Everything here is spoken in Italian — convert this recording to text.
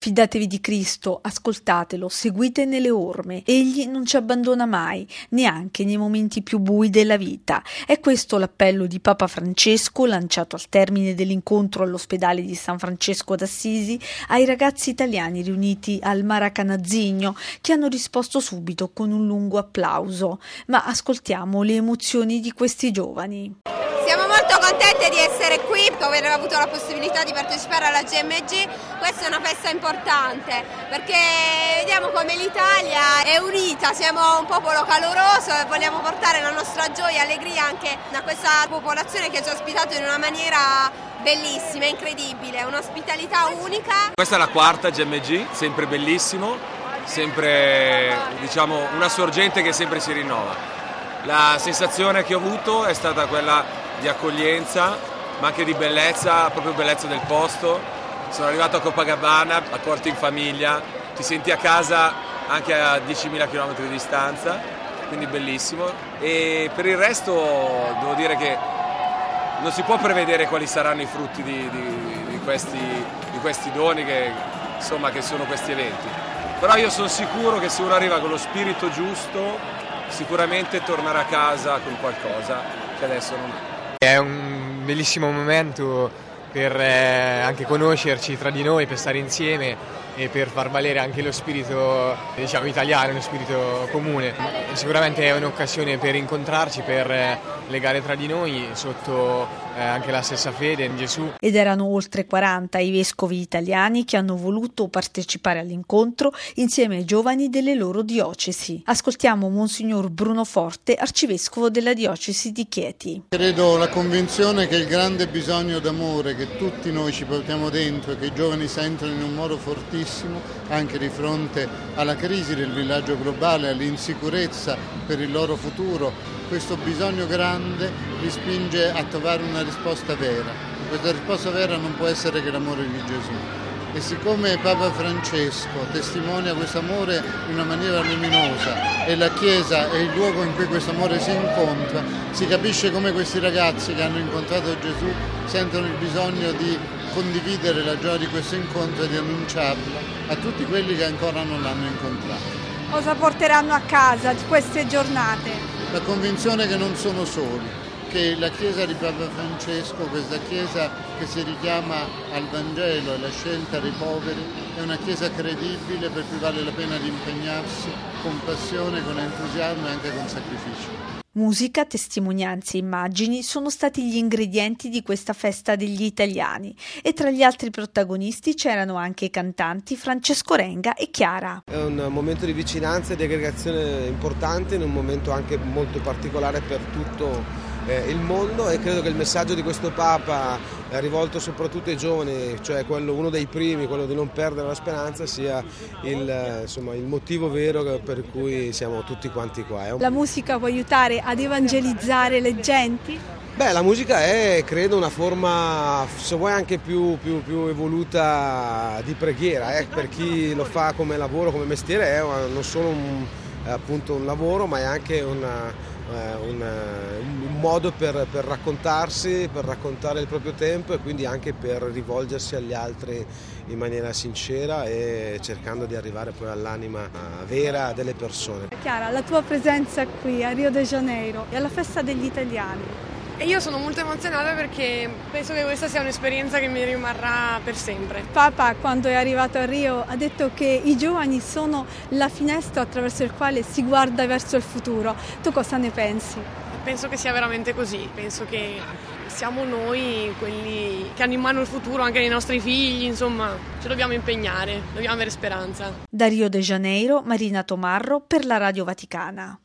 Fidatevi di Cristo, ascoltatelo, seguite nelle orme. Egli non ci abbandona mai, neanche nei momenti più bui della vita. È questo l'appello di Papa Francesco, lanciato al termine dell'incontro all'ospedale di San Francesco d'Assisi, ai ragazzi italiani riuniti al Maracanazzigno, che hanno risposto subito con un lungo applauso. Ma ascoltiamo le emozioni di questi giovani. Siamo molto contenti di essere qui, aver avuto la possibilità di partecipare alla GMG. Questa è una festa importante perché vediamo come l'Italia è unita, siamo un popolo caloroso e vogliamo portare la nostra gioia e allegria anche a questa popolazione che ci ha ospitato in una maniera bellissima, incredibile, un'ospitalità unica. Questa è la quarta GMG, sempre bellissimo, sempre una sorgente che sempre si rinnova. La sensazione che ho avuto è stata quella di accoglienza, ma anche di bellezza, proprio bellezza del posto. Sono arrivato a Copacabana, accolto in famiglia, ti senti a casa anche a 10.000 km di distanza, quindi bellissimo. E per il resto devo dire che non si può prevedere quali saranno i frutti di questi doni che sono questi eventi. Però io sono sicuro che se uno arriva con lo spirito giusto, sicuramente tornerà a casa con qualcosa che adesso non ha. È un bellissimo momento per anche conoscerci tra di noi, per stare insieme e per far valere anche lo spirito italiano, lo spirito comune. Sicuramente è un'occasione per incontrarci, per legare tra di noi sotto anche la stessa fede in Gesù. Ed erano oltre 40 i vescovi italiani che hanno voluto partecipare all'incontro insieme ai giovani delle loro diocesi. Ascoltiamo Monsignor Bruno Forte, arcivescovo della diocesi di Chieti. Credo la convinzione che il grande bisogno d'amore che tutti noi ci portiamo dentro e che i giovani sentono in un modo fortissimo anche di fronte alla crisi del villaggio globale, all'insicurezza per il loro futuro, questo bisogno grande li spinge a trovare una risposta vera. Questa risposta vera non può essere che l'amore di Gesù. E siccome Papa Francesco testimonia questo amore in una maniera luminosa e la Chiesa è il luogo in cui questo amore si incontra, si capisce come questi ragazzi che hanno incontrato Gesù sentono il bisogno di condividere la gioia di questo incontro e di annunciarlo a tutti quelli che ancora non l'hanno incontrato. Cosa porteranno a casa di queste giornate? La convinzione che non sono soli, che la Chiesa di Papa Francesco, questa Chiesa che si richiama al Vangelo e alla scelta dei poveri, è una Chiesa credibile per cui vale la pena di impegnarsi con passione, con entusiasmo e anche con sacrificio. Musica, testimonianze e immagini sono stati gli ingredienti di questa festa degli italiani e tra gli altri protagonisti c'erano anche i cantanti Francesco Renga e Chiara. È un momento di vicinanza e di aggregazione importante, in un momento anche molto particolare per tutto il mondo, e credo che il messaggio di questo Papa rivolto soprattutto ai giovani, cioè uno dei primi, quello di non perdere la speranza, sia il motivo vero per cui siamo tutti quanti qua. La musica può aiutare ad evangelizzare le genti? La musica è, credo, una forma, se vuoi, anche più evoluta di preghiera, per chi lo fa come lavoro, come mestiere, è non solo un lavoro, ma è anche un modo per raccontarsi, per raccontare il proprio tempo e quindi anche per rivolgersi agli altri in maniera sincera e cercando di arrivare poi all'anima vera delle persone. Chiara, la tua presenza qui a Rio de Janeiro e alla festa degli italiani. E io sono molto emozionata perché penso che questa sia un'esperienza che mi rimarrà per sempre. Papa, quando è arrivato a Rio, ha detto che i giovani sono la finestra attraverso il quale si guarda verso il futuro. Tu cosa ne pensi? Penso che sia veramente così, penso che siamo noi quelli che hanno in mano il futuro, anche nei nostri figli, insomma, ci dobbiamo impegnare, dobbiamo avere speranza. Da Rio de Janeiro, Marina Tomarro per la Radio Vaticana.